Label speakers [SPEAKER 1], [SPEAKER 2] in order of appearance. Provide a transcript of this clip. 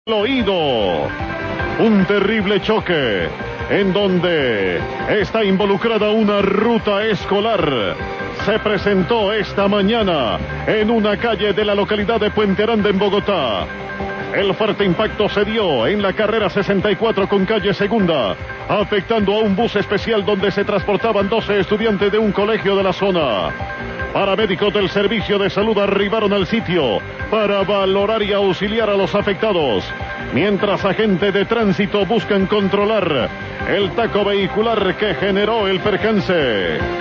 [SPEAKER 1] Oído. Un terrible choque en donde está involucrada una ruta escolar. Se presentó esta mañana en una calle de la localidad de Puente Aranda en Bogotá. El fuerte impacto se dio en la carrera 64 con calle Segunda, afectando a un bus especial donde se transportaban 12 estudiantes de un colegio de la zona. Paramédicos del Servicio de Salud arribaron al sitio para valorar y auxiliar a los afectados, mientras agentes de tránsito buscan controlar el taco vehicular que generó el percance.